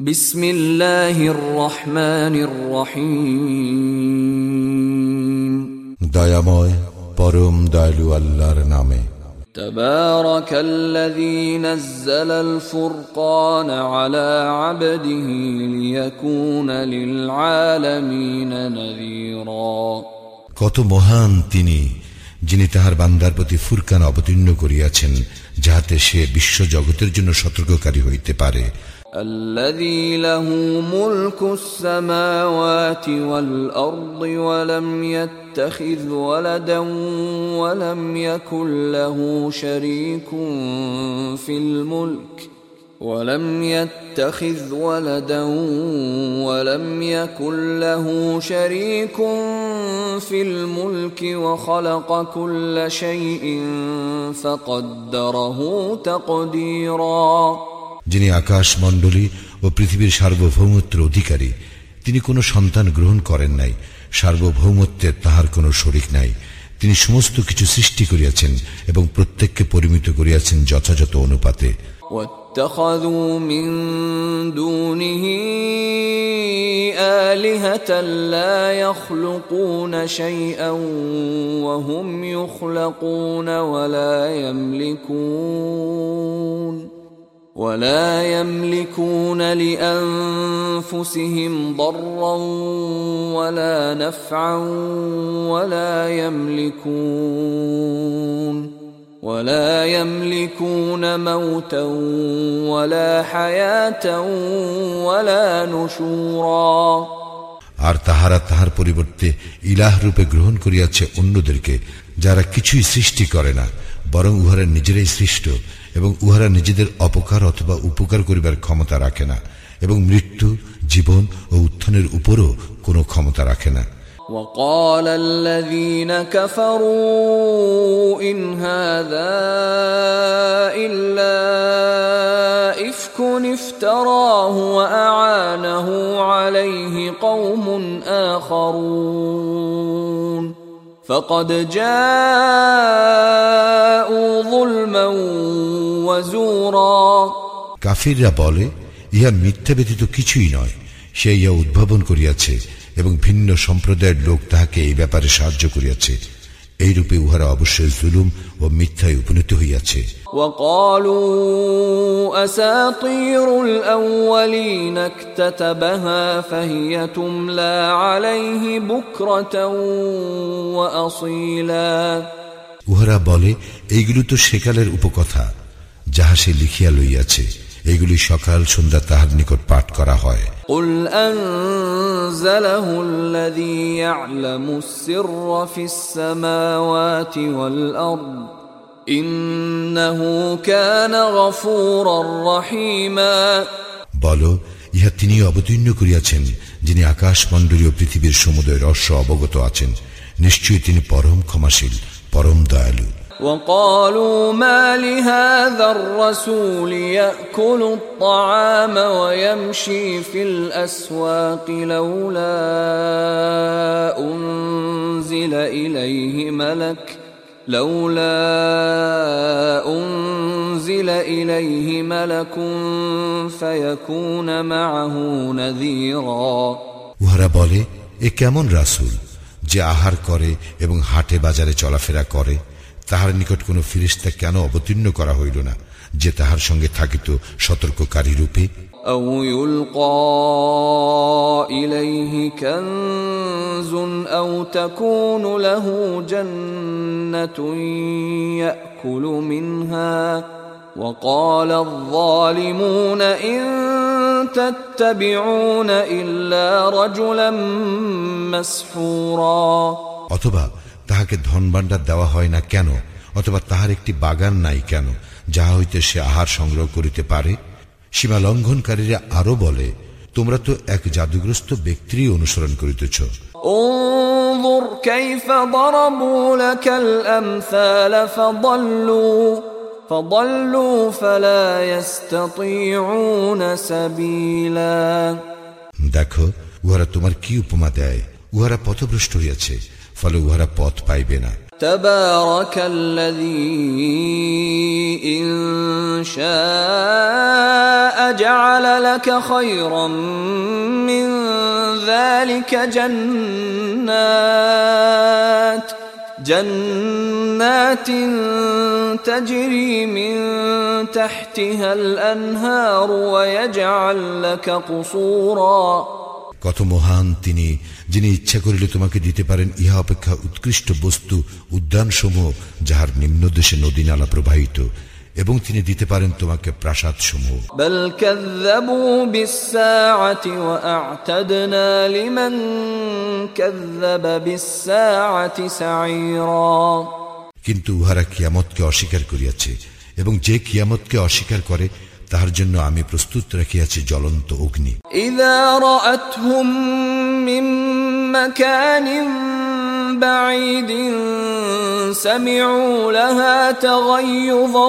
বিসমিল্লাহির রহমানির রহিম। দয়াময় পরম দয়ালু আল্লাহর নামে। তাবারাকাল্লাযী নাযালাল ফুরকানা আলা আবদিহি লিয়াকুনা লিল আলামিনা নাযীরা। কত মহান তিনি, যিনি তাহার বান্দার প্রতি ফুরকান অবতীর্ণ করিয়াছেন, যাহাতে সে বিশ্ব জগতের জন্য সতর্ককারী হইতে পারে। الذي له ملك السماوات والأرض ولم يتخذ ولدا ولم يكن له شريك في الملك ولم يتخذ ولدا ولم يكن له شريك في الملك وخلق كل شيء فقدره تقديرا। যিনি আকাশ মণ্ডলী ও পৃথিবীর সার্বভৌমত্বের অধিকারী, তিনি কোনো সন্তান গ্রহণ করেন নাই, সার্বভৌমত্বের তাহার কোনো শরীক নাই। তিনি সমস্ত কিছু সৃষ্টি করিয়াছেন এবং প্রত্যেককে পরিমিত করিয়াছেন যথাযথ অনুপাতে। واتخذوا من دونه آلهة لا يخلقون شيئا وهم يخلقون ولا يملكون لأنفسهم ضرا ولا نفعا ولا يملكون موتا ولا حياة ولا نشورا। আর তাহারা তাহার পরিবর্তে ইলাহ রূপে গ্রহণ করিয়াছে অন্যদেরকে, যারা কিছুই সৃষ্টি করে না, বরং উহারা নিজেরাই সৃষ্ট এবং উহারা নিজেদের অপকার অথবা উপকার করিবার ক্ষমতা রাখে না, এবং মৃত্যু, জীবন ও উত্থানের উপরও কোনো ক্ষমতা রাখে না। وقال الذين كفروا إن هذا إلا إفك افتراه وأعانه عليه قوم آخرون فقد جاءوا ظلما وزورا। কাফিররা বলে, ইহা মিথ্যা ব্যতীত কিছুই নয়, সে ইহা উদ্ভাবন করিয়াছে এবং ভিন্ন সম্প্রদায়ের লোক তাহাকে এই ব্যাপারে সাহায্য করিয়াছে। এইরূপে উহারা অবশ্যই জুলুম ও মিথ্যায় উপনীত হইয়াছে। وقالوا أساطير الأولين اكتتبها فهي تملى عليه بكرة وأصيلا। উহারা বলে, এইগুলো তো সেকালের উপকথা, যাহা সে লিখিয়া লইয়াছে, এগুলি সকাল সন্ধ্যা তাহার নিকট পাঠ করা হয়। قل أنزله الذي يعلم السر في السماوات والأرض إنه كان غفورا رحيما। বলো, ইহা তিনি অবতীর্ণ করিয়াছেন, যিনি আকাশ মণ্ডলী ও পৃথিবীর সমুদয় রহস্য অবগত আছেন। নিশ্চয়ই তিনি পরম ক্ষমাশীল, পরম দয়ালু। وقالوا ما لهذا الرسول يأكل الطعام ويمشي في الأسواق لولا أنزل إليه ملك فيكون معه نذيرا। উহারা বলে, এ কেমন রাসূল যে আহার করে এবং হাটে বাজারে চলাফেরা করে, তাহার নিকট কোন ফেরেশতা কেন অবতীর্ণ করা হইল না, যে তাহার সঙ্গে থাকিত সতর্ককারী রূপে। أو يلقى إليه كنز أو تكون له جنة يأكل منها وقال الظالمون إن تتبعون إلا رجلا مسحورا। অথবা তাহাকে ধনভাণ্ডার দেওয়া হয় না কেন, অথবা তাহার একটি বাগান নাই কেন, যাহা হইতে সে আহার সংগ্রহ করিতে পারে। সীমা লঙ্ঘনকারীরা আরো বলে, তোমরা তো এক জাদুগ্রস্ত ব্যক্তিরই অনুসরণ করিতেছ। انظر كيف ضربوا لك الأمثال فضلوا فلا يستطيعون سبيلا। দেখো, উহারা তোমার কি উপমা দেয়, উহারা পথভ্রষ্ট হইয়াছে, ফলে উহারা পথ পাইবে না। تبارك الذي إن شاء جعل لك خيرا من ذلك جنات تجري من تحتها الأنهار ويجعل لك قصورا কত মহান তিনি, যিনি ইচ্ছা করিলে তোমাকে দিতে পারেন ইহা অপেক্ষা উৎকৃষ্ট বস্তু উদ্যানসমূহ যাহার নিম্নদেশে নদী নালা প্রবাহিত, এবং তিনি দিতে পারেন তোমাকে প্রাসাদ সমূহ। بل كذبوا بالساعة وأعتدنا لمن كذب بالساعة سعيرا কিন্তু উহারা কিয়ামতকে অস্বীকার করিয়াছে, এবং যে কিয়ামতকে অস্বীকার করে তাহার জন্য আমি প্রস্তুত রাখিয়াছি জ্বলন্ত অগ্নি। إذا رأتهم من مكان بعيد سمعوا لها تغيظا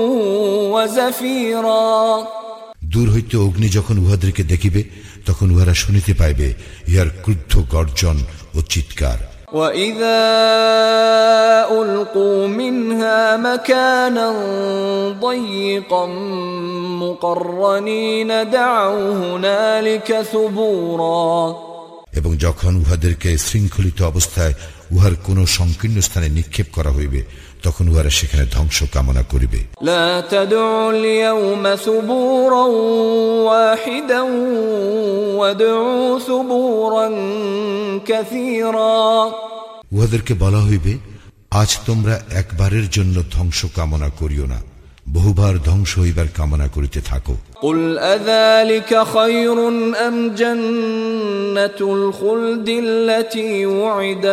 وزفيرا দূর হইতে অগ্নি যখন উহাদেরকে দেখিবে তখন উহারা শুনিতে পাইবে ইহার ক্রুদ্ধ গর্জন ও চিৎকার। وَإِذَا أُلْقُوا مِنْهَا مَكَانًا ضَيِّقًا مُقَرَّنِينَ دَعَوْا هُنَالِكَ ثُبُورًا এবং যখন উহাদেরকে শৃঙ্খলিত অবস্থায় উহার কোন সংকীর্ণ স্থানে নিক্ষেপ করা হইবে তখন উহারা সেখানে ধ্বংস কামনা করিবে। لا تدعوا اليوم ثبورا واحدا وادعوا ثبورا كثيرا উহাদেরকে বলা হইবে, আজ তোমরা একবারের জন্য ধ্বংস কামনা করিও না, বহুবার ধ্বংস হইবার কামনা করিতে থাকো। قل أذلك خير أم جنة الخلد التي وعد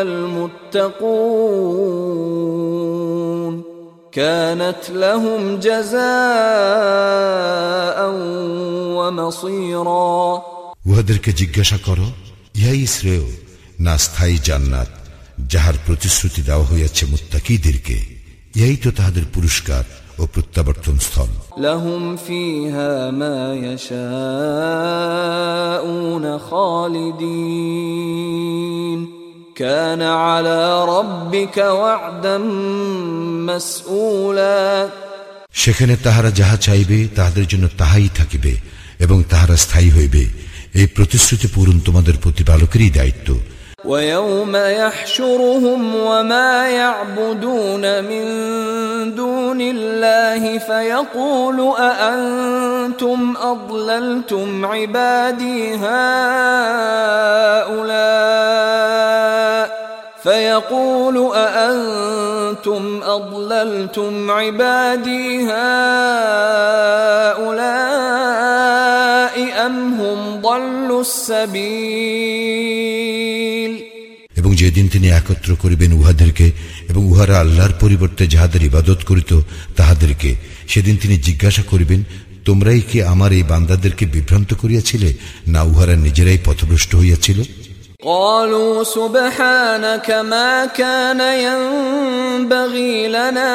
المتقون كانت لهم جزاء ومصيرا উহাদেরকে জিজ্ঞাসা করো, ইহাই শ্রেয় না স্থায়ী জান্নাত যাহার প্রতিশ্রুতি দেওয়া হইয়াছে মুত্তাকীদেরকে, ইহাই তো তাহাদের পুরস্কার ও প্রত্যাবর্তন স্থল। لهم فيها ما يشاءون خالدين كان على ربك وعدا مسئولا সেখানে তাহারা যাহা চাইবে তাহাদের জন্য তাহাই থাকিবে এবং তাহারা স্থায়ী হইবে, এই প্রতিশ্রুতি পূরণ তোমাদের প্রতিপালকেরই দায়িত্ব। ويوم يحشرهم وما يعبدون من دون الله فيقول أأنتم أضللتم عبادي هؤلاء أم هم ضلوا السبيل এবং যেদিন তিনি একত্র করিবেন উহাদেরকে এবং উহারা আল্লাহর পরিবর্তে যাহাদের ইবাদত করিত তাহাদেরকে, সেদিন তিনি জিজ্ঞাসা করিবেন, তোমরাই কি আমার এই বান্দাদেরকে বিভ্রান্ত করিয়াছিলে, না উহারা নিজেরাই পথভ্রষ্ট হইয়াছিল? قالوا سبحانك ما كان ينبغي لنا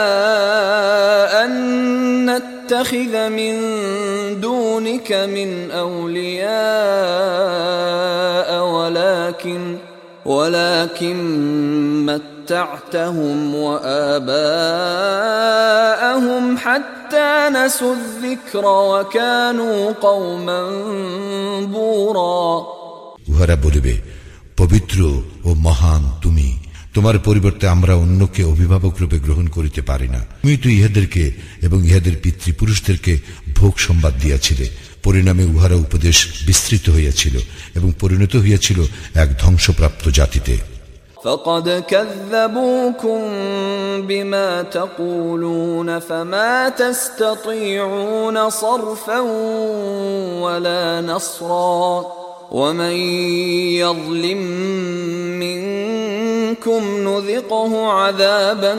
أن نتخذ من دونك من أولياء ولكن متعتهم وآباءهم حتى نسوا الذكر وكانوا قوما بورا উহারা বলিবে, পবিত্র ও মহান তুমি, তোমার পরিবর্তে আমরা অন্যকে অভিভাবক রূপে গ্রহণ করিতে পারি না। তুমি তো ইহাদেরকে এবং ইহাদের পিতৃপুরুষদেরকে ভোগ সম্বাদ দিয়াছিলে, পরিণামে উহারা উপদেশ বিস্তৃত হইয়াছিল এবং পরিণত হইয়াছিল এক ধ্বংসপ্রাপ্ত জাতিতে। فقد كذبوكم بما تقولون فما تستطيعون صرفا ولا نصرا ومن يظلم منكم نذقه عذابا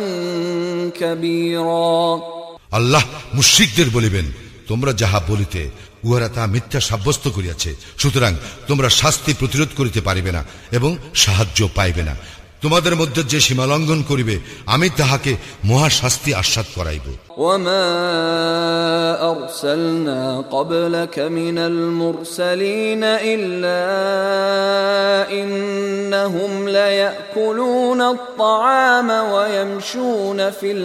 كبيرا আল্লাহ মুশরিকদের বলিবেন, তোমরা যাহা বলিতে উহারা তা মিথ্যা সাব্যস্ত করিয়াছে, সুতরাং তোমরা শাস্তি প্রতিরোধ করিতে পারিবে না এবং সাহায্য পাইবে না। তোমাদের মধ্যে যে সীমা লঙ্ঘন করিবে আমি তাহাকে মহা শাস্তি আস্বাদ করাইব। ওয়ামা আরসালনা ক্বাবলাকা মিনাল মুরসালিন ইল্লা ইন্নাহুম লায়াকুলুনা আত-তাআমা ওয়া ইয়ামশুনা ফিল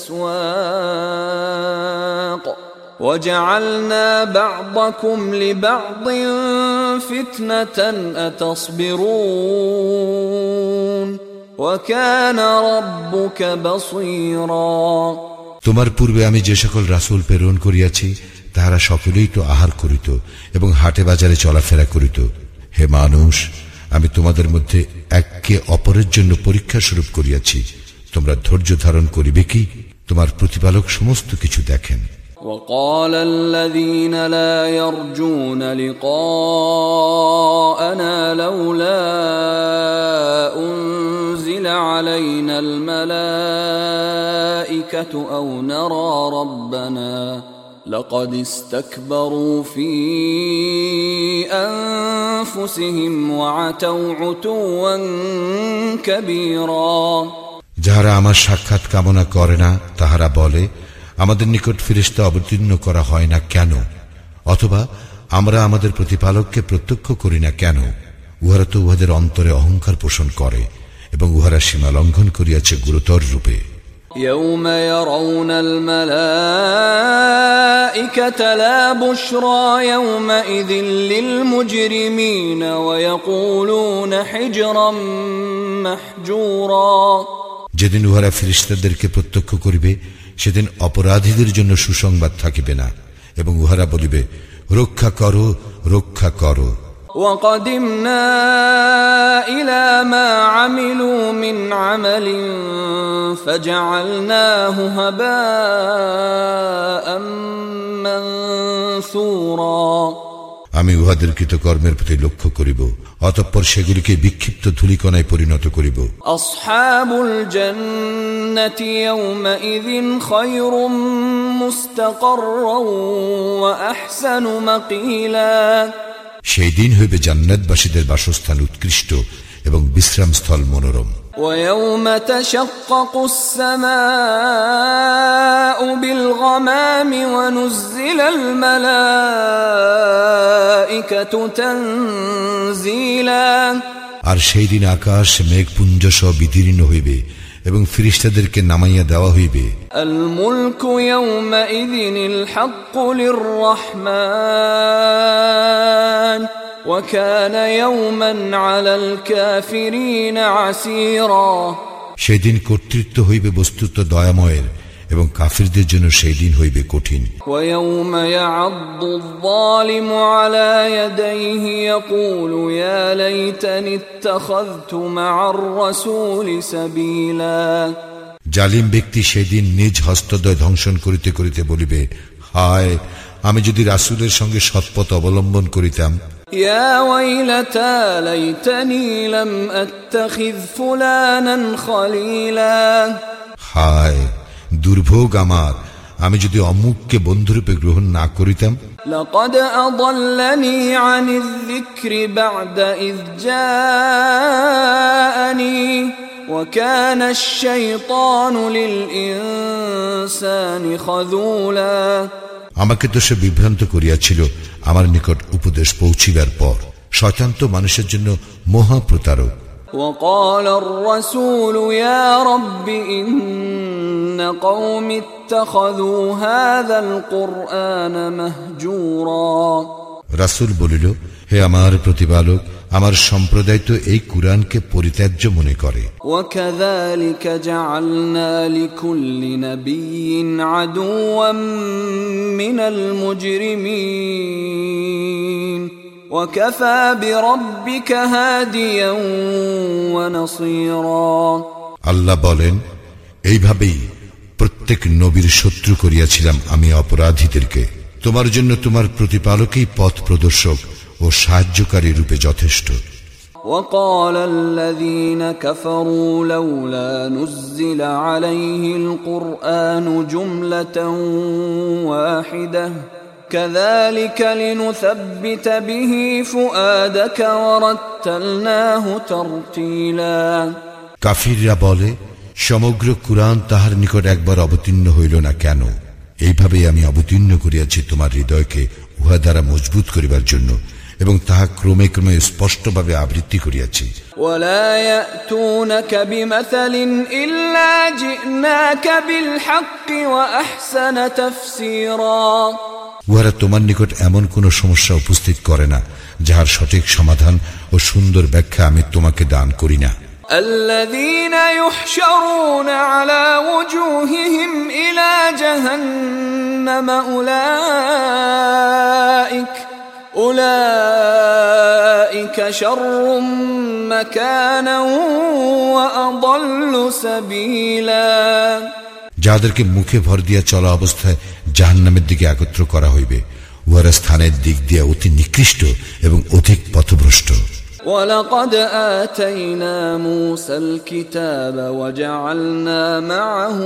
আসওয়াক وَجَعَلْنَا بَعْضَكُمْ لِبَعْضٍ فِتْنَةً أَتَصْبِرُونَ وَكَانَ رَبُّكَ بَصِيرًا। তোমার পূর্বে আমি যে সকল রাসূল প্রেরণ করিয়াছি তাহারা সকলেই তো আহার করিত এবং হাটে বাজারে চলাফেরা করিত। হে মানুষ, আমি তোমাদের মধ্যে একে অপরের জন্য পরীক্ষা স্বরূপ করিয়াছি। তোমরা ধৈর্য ধারণ করিবে কি? তোমার প্রতিপালক সমস্ত কিছু দেখেন। وقال الذين لا يرجون لقاءنا لولا أنزل علينا الملائكة أو نرى ربنا لقد استكبروا في أنفسهم وعتوا عتوا كبيرا। যাহারা আমার সাক্ষাৎ কামনা করে না তাহারা বলে, আমাদের নিকট ফেরেশতা অবতীর্ণ করা হয় না কেন, অথবা আমরা আমাদের প্রতিপালককে প্রত্যক্ষ করি না কেন। উহারা তো উহাদের অন্তরে অহংকার পোষণ করে এবং উহারা সীমা লঙ্ঘন করিয়াছে গুরুতর রূপে। يوم يرون الملائكة لا بشرى يومئذ للمجرمين ويقولون حجرا محجورا। যেদিন উহারা ফেরেশতাদেরকে প্রত্যক্ষ করিবে সেদিন অপরাধীদের জন্য সুসংবাদ থাকিবে না এবং উহারা বলিবে, রক্ষা করো, রক্ষা করো। وقدمنا إلى ما عملوا من عمل فجعلناه هباء منثورا। আমি উহাদের কৃতকর্মের প্রতি লক্ষ্য করিব, অতঃপর সেগুলিকে বিক্ষিপ্ত ধূলিকণায় পরিণত করিব। আসহাবুল জান্নাতি ইয়াওমাইযিন খায়রুম মুস্তাকাররান ওয়া আহসানু মাকিলা। সেই দিন হইবে জান্নাতবাসীদের বাসস্থান উৎকৃষ্ট এবং বিশ্রামস্থল মনোরম। ويوم تشقق السماء بالغمام ونزل الملائكة تنزيلا। আর সেই দিন আকাশ মেঘপুঞ্জ সহ বিদীর্ণ হইবে এবং ফেরেশতাদেরকে নামাইয়া দেওয়া হইবে। আল মুলকু ইয়াওমাইযিনিল হাক্কু লিররহমান ওয়া কানা ইয়াওমান আলাল কাফিরিন আসীরা। সেই দিন কর্তৃত্ব হইবে বস্তুত দয়াময়ের এবং কাফিরদের জন্য সেই দিন হইবে কঠিন। ওয়া ইয়াওমা ইয়া'আদ্দুয যালিমু আলা ইয়াদাইহি ইয়াকুলু ইয়া লাইতানি ইত্তাখাযতু মা'আর রাসূলি সাবিলা। জালিম ব্যক্তি সেদিন নিজ হস্তদ্বয় ধ্বংসন করিতে করিতে বলিবে, হায়, আমি যদি রাসূলের সঙ্গে সৎপথ অবলম্বন করিতাম। ইয়া ওয়াইলাতা লাইতানি লাম আত্তাখিয ফুলানান খলিলা। হায়, দুর্ভোগ আমার, আমি যদি অমুককে বন্ধুরূপে গ্রহণ না করিতাম। লাকাদ আযাল্লানি আনিয যিকরি বা'দা ইয জাআনি ওয়া কানা আশ-শাইতানু লিল ইনসানি খাযুলা। আমাকে তো সে বিভ্রান্ত করিয়াছিল আমার নিকট উপদেশ পৌঁছিবার পর। শয়তান তো মানুষের জন্য মহাপ্রতারক। وقال الرسول يا رب إن قوم اتخذوا هذا القرآن مهجورا। রাসূল বলিল, হে আমার প্রতিপালক, আমার সম্প্রদায় তো এই কুরআনকে পরিত্যাজ্য মনে করে। وكذلك جعلنا لكل نبي عدوا من المجرمين وكفى بربك هاديا ونصيرا। আল্লাহ বলেন, এইভাবেই প্রত্যেক নবীর শত্রু করিয়াছিলাম আমি অপরাধীদেরকে। তোমার জন্য তোমার প্রতিপালকই পথ প্রদর্শক ও সাহায্যকারী রূপে যথেষ্ট। وقال الذين كفروا لولا نزل عليه القرآن جملة واحدة كذلك لنثبت به فؤادك ورتلناه ترتيلا। কাফিররা বলে, সমগ্র কুরআন তাহার নিকট একবার অবতীর্ণ হইল না কেন? এইভাবে আমি অবতীর্ণ করিয়াছি তোমার হৃদয়কে উহা দ্বারা মজবুত করিবার জন্য, এবং তাহা ক্রমে ক্রমে স্পষ্টভাবে আবৃত্তি করিয়াছি। ওয়ালা ইয়াতুনাকা বিমাসালিন ইল্লা জিনাকা বিল হাক্কি ওয়া আহসানা তাফসীরা। উহারা তোমার নিকট এমন কোন সমস্যা উপস্থিত করে না যাহার সঠিক সমাধান ও সুন্দর ব্যাখ্যা আমি তোমাকে দান করি না। الذين يحشرون على وجوههم إلى جهنم أولئك شر مكانا وأضل سبيلا। যাদেরকে মুখে ভর দিয়া চলা অবস্থায় জাহান্নামের দিকে একত্র করা হইবে, উহারা স্থানের দিক দিয়া অতি নিকৃষ্ট এবং অধিক পথভ্রষ্ট। وَلَقَدْ آتَيْنَا مُوسَى الْكِتَابَ وَجَعَلْنَا مَعَهُ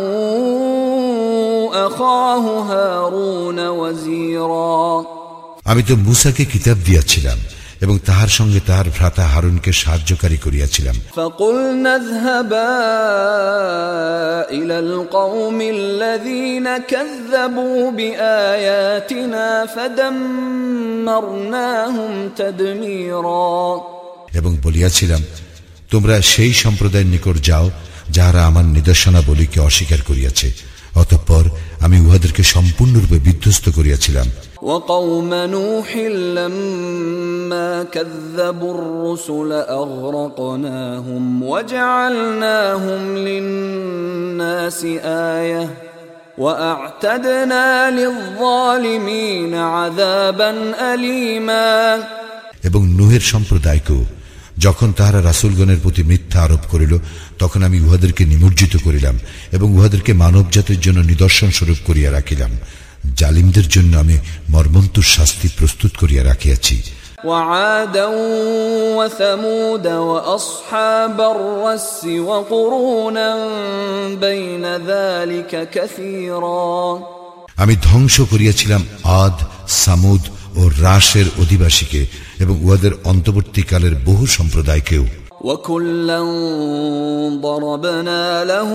أَخَاهُ هَارُونَ وَزِيرًا। আমি তো মূসাকে কিতাব দিয়াছিলাম এবং তাহার সঙ্গে তাহার ভ্রাতা হারুনকে সাহায্যকারী করিয়াছিলাম। فَقُلْنَا اذْهَبَا إِلَى الْقَوْمِ الَّذِينَ كَذَّبُوا بِآيَاتِنَا فَدَمَّرْنَاهُمْ تَدْمِيرًا। এবং বলিয়াছিলাম, তোমরা সেই সম্প্রদায়ের নিকট যাও যাহারা আমার নিদর্শনাবলীকে অস্বীকার করিয়াছে, অতঃপর আমি উহাদেরকে সম্পূর্ণরূপে বিধ্বস্ত করিয়াছিলাম। وقوم نوح لما كذبوا الرسل أغرقناهم وجعلناهم للناس آية وأعتدنا للظالمين عذابا أليما। এবং নূহের সম্প্রদায়কেও যখন তাহারা রাসূলগণের প্রতি মিথ্যা আরোপ করিল, তখন আমি উহাদেরকে নিমজ্জিত করিলাম এবং উহাদেরকে মানব জাতির জন্য নিদর্শন স্বরূপ করিয়া রাখিলাম। জালিমদের জন্য আমি মর্মন্তুর শাস্তি প্রস্তুত করিয়া রাখিয়াছি। وعادا وثمود وأصحاب الرس وقرونا بين ذلك كثيرا। আমি ধ্বংস করিয়াছিলাম আদ, সামুদ ও রাশের অধিবাসীকে এবং উহাদের অন্তর্বর্তীকালের বহু সম্প্রদায়কেও। وَكُلًّا ضَرَبْنَا لَهُ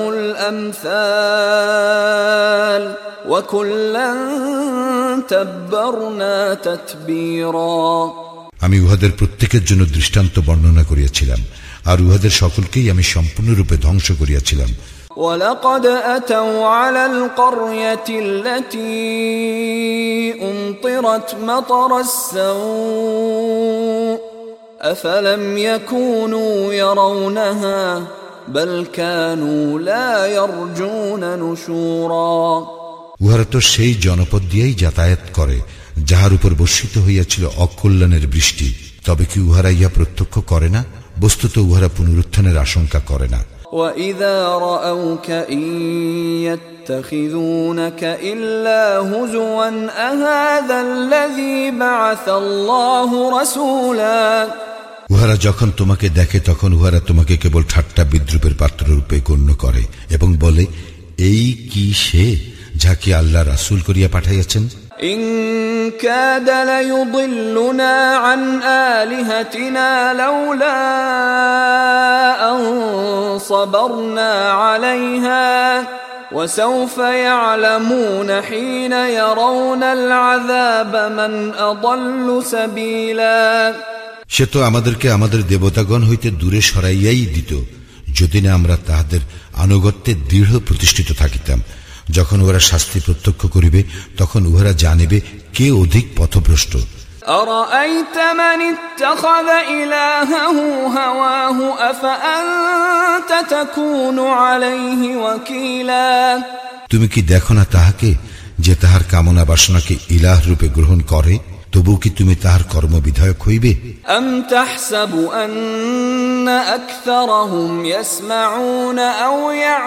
الْأَمْثَالَ وَكُلًّا تَبَّرْنَا تَتْبِيرًا। আমি উহাদের প্রত্যেকের জন্য দৃষ্টান্ত বর্ণনা করিয়াছিলাম, আর উহাদের সকলকেই আমি সম্পূর্ণরূপে ধ্বংস করিয়াছিলাম। وَلَقَدْ أَتَوْا عَلَى الْقَرْيَةِ الَّتِي أُمْطِرَتْ مَطَرَ السَّوْءِ أَفَلَمْ يَكُونُوا يَرَوْنَهَا بَلْ كَانُوا لَا يَرْجُونَ نُشُورًا। উহারা তো সেই জনপদ দিয়েই যাতায়াত করে যাহার উপর বর্ষিত হইয়াছিল অকল্যাণের বৃষ্টি, তবে কি উহারা ইহা প্রত্যক্ষ করে না? বস্তুত উহারা পুনরুত্থানের আশঙ্কা করে না। وَإِذَا رَأَوْكَ إِن يَتَّخِذُونَكَ إِلَّا هُزُوًا أَهَذَا الَّذِي بَعَثَ اللَّهُ رَسُولًا। উহারা যখন তোমাকে দেখে তখন উহারা তোমাকে কেবল ঠাট্টা বিদ্রুপের পাত্ররূপে গণ্য করে এবং বলে, এই কি সে যাকে আল্লাহ রাসূল করিয়া পাঠাইয়াছেন? إن كاد ليضلنا عن آلهتنا لولا أن صبرنا عليها وسوف يعلمون حين يرون العذاب من أضل سبيلا। সে তো আমাদেরকে আমাদের দেবতাগণ হইতে দূরে সরাইয়াই দিত, যদি না আমরা তাহাদের আনুগত্যে দৃঢ় প্রতিষ্ঠিত থাকিতাম। যখন উহারা শাস্তি প্রত্যক্ষ করিবে তখন উহারা জানিবে কে অধিক পথভ্রষ্ট। أرأيت من اتخذ إلهه هواه أفأنت تكون عليه وكيلا। তুমি কি দেখো না তাহাকে যে তাহার কামনা বাসনাকে ইলাহ রূপে গ্রহণ করে, তবু কি তুমি তাহার কর্মবিধায়ক হইবে? أم تحسب أن أكثرهم يسمعون أو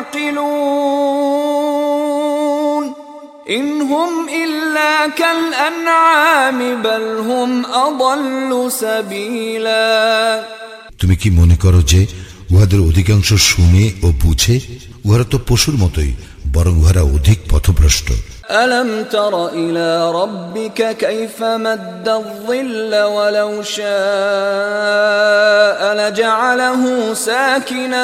يعقلون إن هم إلا كالأنعام بل هم أضل سبيلا। তুমি কি মনে করো যে উহাদের অধিকাংশ শুনে ও বুঝে? উহারা তো পশুর মতোই, বরং উহারা অধিক পথভ্রষ্ট। ألم تر إلى ربك كيف مد الظل ولو شاء لجعله ساكنا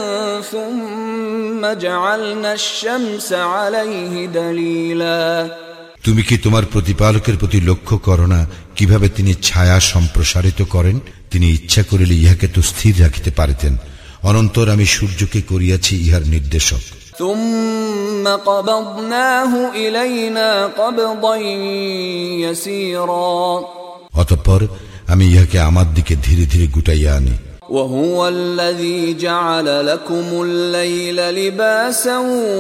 ثم جعلنا الشمس عليه دليلا। তুমি কি তোমার প্রতিপালকের প্রতি লক্ষ্য করো না কিভাবে তিনি ছায়া সম্প্রসারিত করেন? তিনি ইচ্ছা করিলে ইহাকে তো স্থির রাখিতে পারিতেন। অনন্তর আমি সূর্যকে করিয়াছি ইহার নির্দেশক। ثم قبضناه إلينا قبضا يسيرا। অতঃপর আমি ইহাকে আমার দিকে ধীরে ধীরে গুটাইয়া আনি। وهو الذي جعل لكم الليل لباسا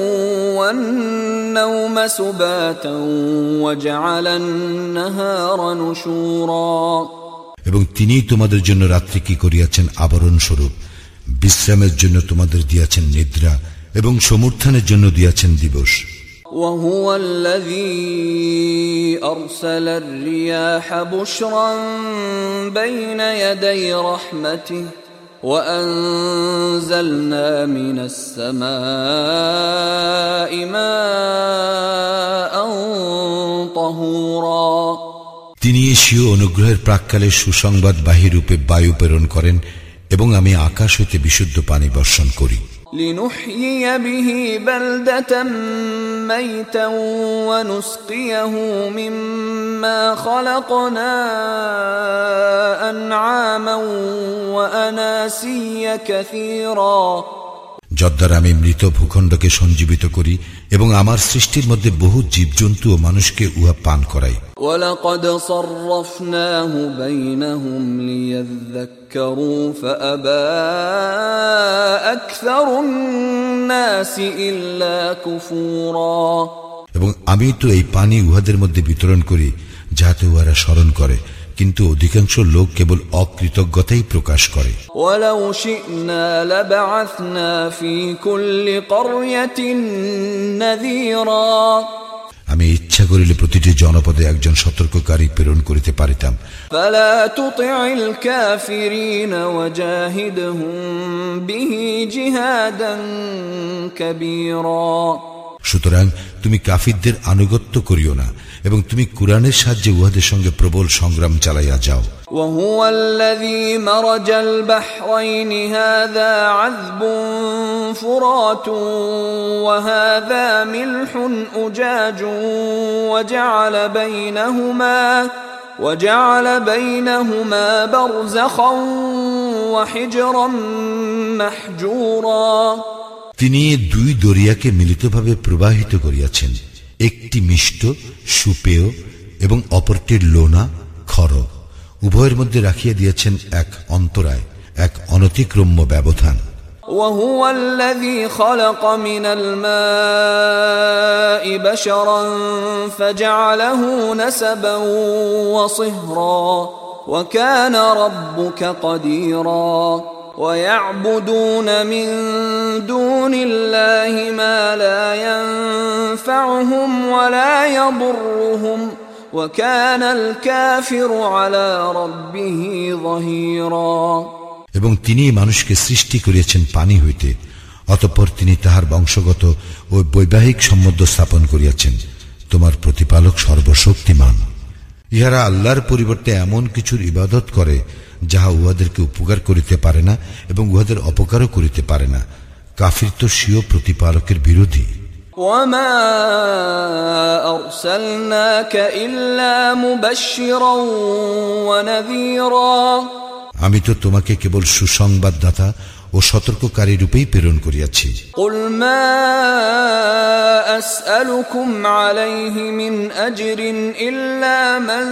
والنوم سباتا وجعل النهار نشورا। এবং তিনিই তোমাদের জন্য রাত্রি কি করিয়াছেন আবরণ স্বরূপ, বিশ্রামের জন্য তোমাদের দিয়াছেন নিদ্রা এবং সমুত্থানের জন্য দিয়াছেন দিবস। وهو الذي أرسل الرياح بشرا بين يدي رحمته وأنزلنا من السماء ماء طهورا। তিনি স্বীয় অনুগ্রহের প্রাক্কালে সুসংবাদ বাহী রূপে বায়ু প্রেরণ করেন এবং আমি আকাশ হইতে বিশুদ্ধ পানি বর্ষণ করি। لنحيي به بلدة ميتا ونسقيه مما خلقنا أنعاما وأناسيا كثيرا। যদ্বারা আমি মৃত ভূখণ্ডকে সঞ্জীবিত করি এবং আমার সৃষ্টির মধ্যে বহু জীবজন্তু ও মানুষকে উহা পান করাই। وَلَقَدْ صَرَّفْنَاهُ بَيْنَهُمْ لِيَذَّكَّرُوا فَأَبَى أَكْثَرُ النَّاسِ إِلَّا كُفُورًا। এবং আমি তো এই পানি উহাদের মধ্যে বিতরণ করি যাতে উহারা স্মরণ করে, কিন্তু অধিকাংশ লোক কেবল অকৃতজ্ঞতাই প্রকাশ করে। وَلَوْ شِئْنَا لَبَعَثْنَا فِي كُلِّ قَرْيَةٍ نَذِيرًا। আমি ইচ্ছা করিলে প্রতিটি জনপদে একজন সতর্ককারী প্রেরণ করিতে পারিতাম। فَلَا تُطِعِ الْكَافِرِينَ وَجَاهِدْهُمْ بِهِ جِهَادًا كَبِيرًا। সুতরাং তুমি কাফিরদের আনুগত্য করিও না এবং তুমি কুরআনের সাহায্যে উহাদের সঙ্গে প্রবল সংগ্রাম চালাইয়া যাও। وهو الذي مرج البحرين هذا عذب فرات وهذا ملح أجاج وجعل بينهما برزخا وحجرا محجورا। তিনি দুই দরিয়াকে মিলিতভাবে প্রবাহিত করিয়াছেন, একটি মিষ্ট সুপেয় এবং অপরটির লোনা খর। উভয়ের মধ্যে রাখিয়া দিয়েছেন এক অন্তরায়, এক অনতিক্রম্য ব্যবধান। وهو الذي خلق من الماء بشرا فجعله نسبا وصهرا وكان ربك قديرا ويعبدون من دون الله ما لا ينفعهم ولا يضرهم وكان الكافر على ربه ظهيرا। এবং তিনি মানুষকে সৃষ্টি করিয়াছেন পানি হইতে, অতঃপর তিনি তাহার বংশগত ও বৈবাহিক সম্বন্ধ স্থাপন করিয়াছেন। তোমার প্রতিপালক সর্বশক্তিমান। ইহারা আল্লাহর পরিবর্তে এমন কিছুর ইবাদত করে যাহা উহাদেরকে উপকার করিতে পারে না এবং উহাদের অপকারও করিতে পারে না। কাফির তো স্বীয় প্রতিপালকের বিরোধী। وما أرسلناك إلا مبشرا ونذيرا। আমি তো তোমাকে কেবল সুসংবাদদাতা ও সতর্ককারী রূপেই প্রেরণ করিয়াছি। قل ما أسألكم عليه من أجر إلا من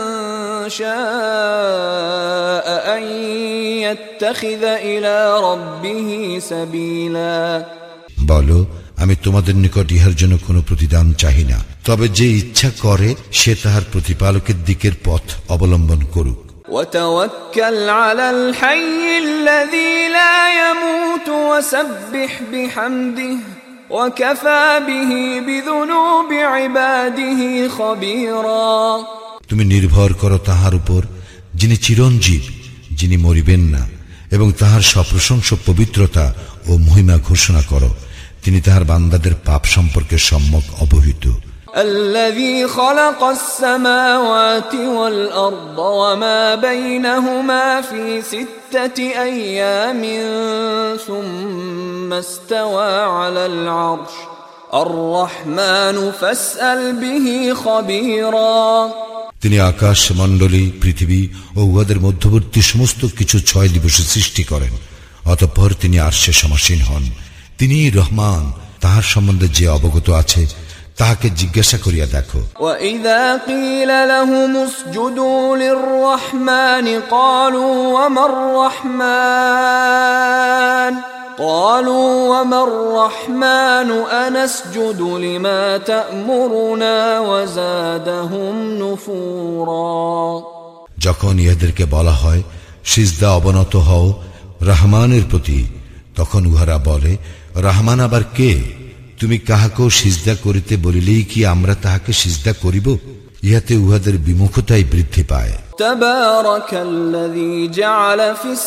شاء أن يتخذ إلى ربه سبيلا। বলো, আমি তোমাদের নিকট ইহার জন্য কোনো প্রতিদান চাহি না, তবে যে ইচ্ছা করে সে তাহার প্রতিপালকের দিকের পথ অবলম্বন করুক। وتوكل على الحي الذي لا يموت وسبح بحمده وكفى به بذنوب عباده خبيرا। তুমি নির্ভর করো তাহার উপর যিনি চিরঞ্জীব, যিনি মরিবেন না, এবং তাহার সপ্রশংস পবিত্রতা ও মহিমা ঘোষণা করো। তিনি তাহার বান্দাদের পাপ সম্পর্কে সম্যক অবহিত। الذي خلق السماوات والأرض وما بينهما في 6 أيام ثم استوى على العرش الرحمن فاسأل به خبيرا। তিনি আকাশ মণ্ডলী, পৃথিবী ও উহাদের মধ্যবর্তী সমস্ত কিছু 6 দিবসে সৃষ্টি করেন, অতঃপর তিনি আরশে সমাসীন হন। তিনি রহমান, তাহার সম্বন্ধে যে অবগত আছে তাহাকে জিজ্ঞাসা করিয়া দেখো। وَإِذَا قِيلَ لَهُمُ اسْجُدُوا لِلرَّحْمَنِ قَالُوا وَمَا الرَّحْمَنُ أَنَسْجُدُ لِمَا تَأْمُرُنَا وَزَادَهُمْ نُفُورًا। যখন ইহাদেরকে বলা হয় সিজদা অবনত হও রহমানের প্রতি, তখন উহারা বলে, রহমান আবার কে? তুমি কাহাকেও সিজদা করিতে বলিলেই কি আমরা তাহাকে সিজদা করিব? ইহাতে উহাদের বিমুখতাই বৃদ্ধি পায়। তাবারাকাল্লাযী জাআলা ফিস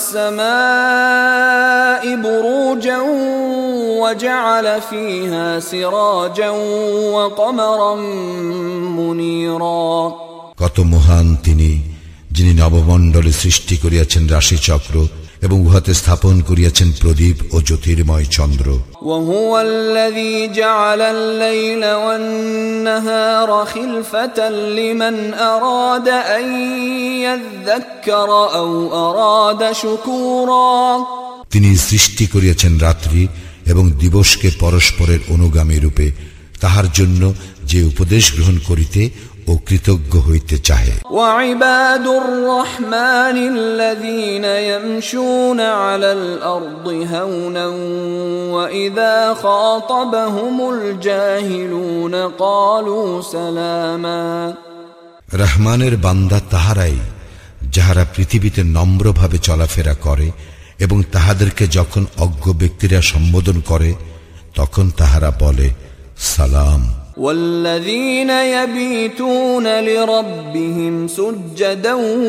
সামাই বুরুজান ওয়া জাআলা ফীহা সিরাজান ওয়া কমারান মুনীরা। কত মহান তিনি, যিনি নবমণ্ডলে সৃষ্টি করিয়াছেন রাশিচক্র এবং উহাতে স্থাপন করিয়াছেন প্রদীপ ও জ্যোতির্ময় চন্দ্র। ওয়াহুয়াল্লাযী জাআলাল লাইলা ওয়ান নাহারা খিলফাতান লিমান আরাদা আন ইয়াযযাক্কারা আও আরাদা শুকুরা। তিনি সৃষ্টি করিয়াছেন রাত্রি এবং দিবসকে পরস্পরের অনুগামী রূপে, তাহার জন্য যে উপদেশ গ্রহণ করিতে ও কৃতজ্ঞ হইতে চাহে। ওয়াইবাদুর রাহমানিল্লাযীনা ইয়ামশুনা আলাল আরদি হাওনান ওয়া ইযা খাতাবাহুমুল জাহিলুনা ক্বালু সালামা। রহমানের বান্দা তাহারাই যাহারা পৃথিবীতে নম্রভাবে চলাফেরা করে এবং তাহাদেরকে যখন অজ্ঞ ব্যক্তিরা সম্বোধন করে তখন তাহারা বলে সালাম। والذين يبيتون لربهم سجدا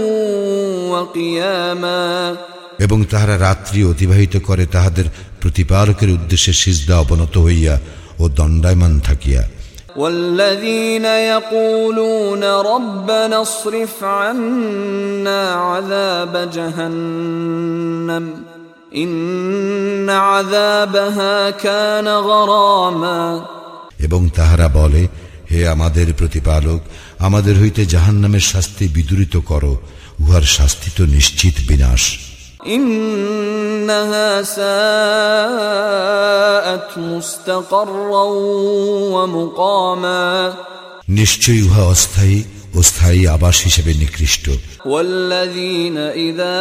وقياما। এবং তাহারা রাত্রি অতিবাহিত করে তাহাদের প্রতিপালকের উদ্দেশ্যে সিজদা অবনত হইয়া ও দণ্ডায়মান থাকিয়া। والذين يقولون ربنا اصرف عنا عذاب جهنم إن عذابها كان غراما। এবং তাহারা বলে, হে আমাদের প্রতিপালক, আমাদের হইতে জাহান্নামের শাস্তি বিদূরিত করো, উহার শাস্তি তো নিশ্চিত বিনাশ। ইন্নাহা সাআত মুস্তাকাররাও ওয়া মুকামা। নিশ্চয়ই উহা অস্থায়ী ও স্থায়ী আবাস হিসেবে নিকৃষ্ট। ওয়াল্লাযীনা ইযা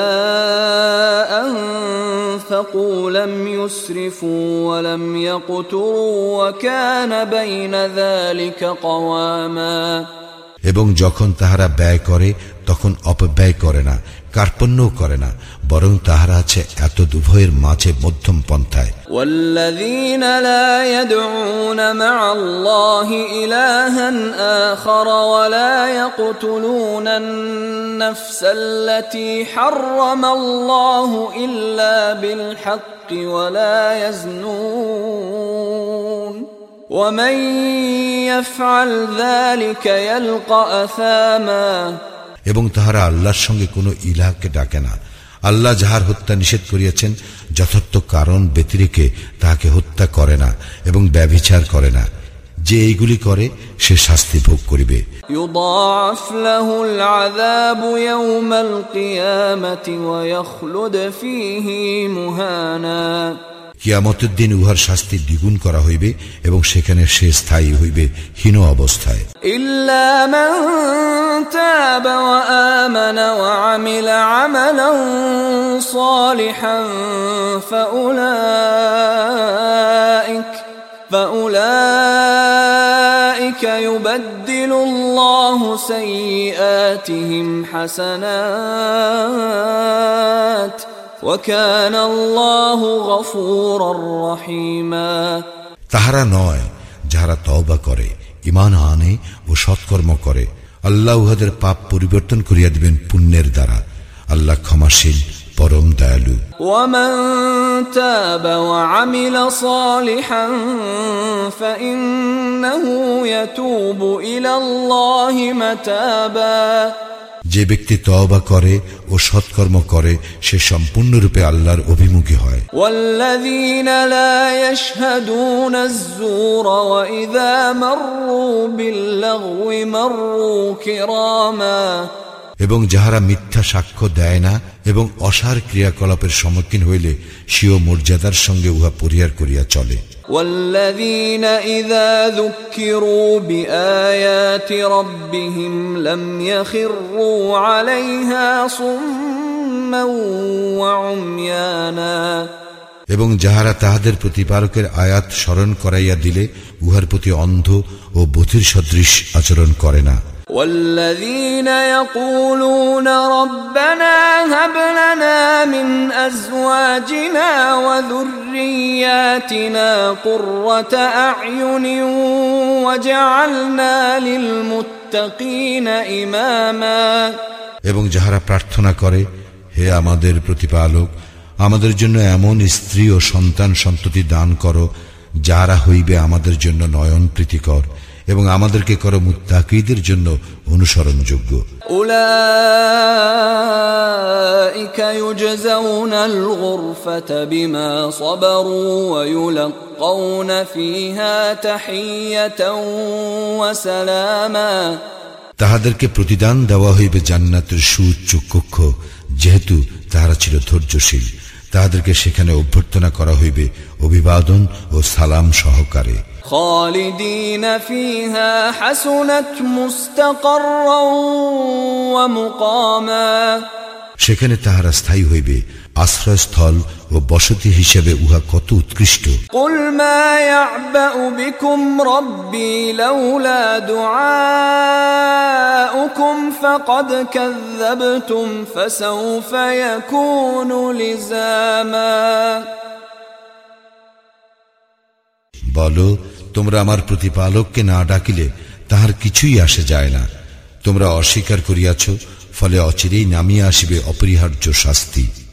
আনফাকু লাম ইউসরিফু ওয়া লাম ইয়াকতুরু ওয়া কানা বাইনা যালিকা কওয়ামা। এবং যখন তাহারা ব্যয় করে তখন অপব্যয় করে না, কার্পণ্যও করে না, বরং তাহারা আছে এত উভয়ের মাঝে মধ্যম পন্থায়। ওয়াল্লাযীনা লা ইয়াদউনা মা'আল্লাহি ইলাহান আখার ওয়া লা ইয়াকতুলুনান নাফসাল্লাতী হাররামাল্লাহু ইল্লা বিল হাক্কি ওয়া লা ইয়াজনুন ومن يفعل ذلك يلقى أثاما। এবং তাহারা আল্লাহর সঙ্গে কোনো ইলাহকে ডাকে না। আল্লাহ যাহার হত্যা নিষেধ করিয়াছেন যথার্থ কারণ ব্যতিরেকে তাহাকে হত্যা করে না এবং ব্যভিচার করে না। যে এইগুলি করে সে শাস্তি ভোগ করিবে। يضاعف له العذاب يوم القيامة ويخلد فيه مهانا। কিয়ামতের দিন উহার শাস্তি দ্বিগুণ করা হইবে এবং সেখানে সে স্থায়ী হইবে হীন অবস্থায়। ইল্লা মান তাবা ওয়া আমানা ওয়া আমিলা আমালান সালিহান ফাউলাইকা ইউবাদদিলুল্লাহু সাইয়্যাতিহিম হাসানাত وَكَانَ اللَّهُ غَفُورًا رَّحِيمًا। তাহারা নয় যাহারা তওবা করে, ঈমান আনে ও সৎকর্ম করে, আল্লাহ উহাদের পাপ পরিবর্তন করিয়া দিবেন পুণ্যের দ্বারা। আল্লাহ ক্ষমাশীল, পরম দয়ালু। ومن تاب وعمل صالحا فإنه يتوب إلى الله متابا। যে ব্যক্তি তওবা করে ও সৎকর্ম করে সে সম্পূর্ণরূপে আল্লাহর অভিমুখী হয়। والذين لا يشهدون الزور وإذا مروا باللغو مروا كراما। এবং যাহারা মিথ্যা সাক্ষ্য দেয় না এবং অসার ক্রিয়াকলাপের সম্মুখীন হইলে স্বীয় মর্যাদার সঙ্গে উহা পরিহার করিয়া চলে। والذين إذا ذكروا بآيات ربهم لم يخروا عليها صما وعميانا। এবং যাহারা তাহাদের প্রতিপালকের আয়াত স্মরণ করাইয়া দিলে উহার প্রতি অন্ধ ও বধির সদৃশ আচরণ করে না। والذين يقولون ربنا هب لنا من أزواجنا وذرياتنا قرة أعين وجعلنا للمتقين إماما। এবং যাহারা প্রার্থনা করে, হে আমাদের প্রতিপালক, আমাদের জন্য এমন স্ত্রী ও সন্তান সন্ততি দান করো যাহারা হইবে আমাদের জন্য নয়ন প্রীতিকর এবং আমাদেরকে করো মুত্তাকীদের জন্য অনুসরণযোগ্য। উলাইকা ইউজজাউনাল গুরফাতা বিমা সাবারু ওয়া ইউলাক্কাউনা ফিহা তাহিয়াতাও ওয়া সালামা। তাহাদেরকে প্রতিদান দেওয়া হইবে জান্নাতের সুউচ্চ কক্ষ, যেহেতু তাহারা ছিল ধৈর্যশীল। তাহাদেরকে সেখানে অভ্যর্থনা করা হইবে অভিবাদন ও সালাম সহকারে। খালিদিনা ফিহা হাসুনাত মুস্তাকাররাও ওয়া মুকামা। সেখানে তাহারা স্থায়ী হইবে, আশ্রয়স্থল ও বসতি হিসেবে উহা কত উৎকৃষ্ট। কুল মা ইয়া'বাউ বিকুম রাব্বি লাউলা দুআউকুম ফাকাদ কাযযাবতুম ফাসাউফা ইয়াকুনু লিজামা। বলো, তোমরা আমার প্রতিপালককে না ডাকিলে তাহার কিছুই আসে যায় না। তোমরা অস্বীকার করিয়াছ, ফলে অচিরেই নামিয়া আসিবে অপরিহার্য শাস্তি।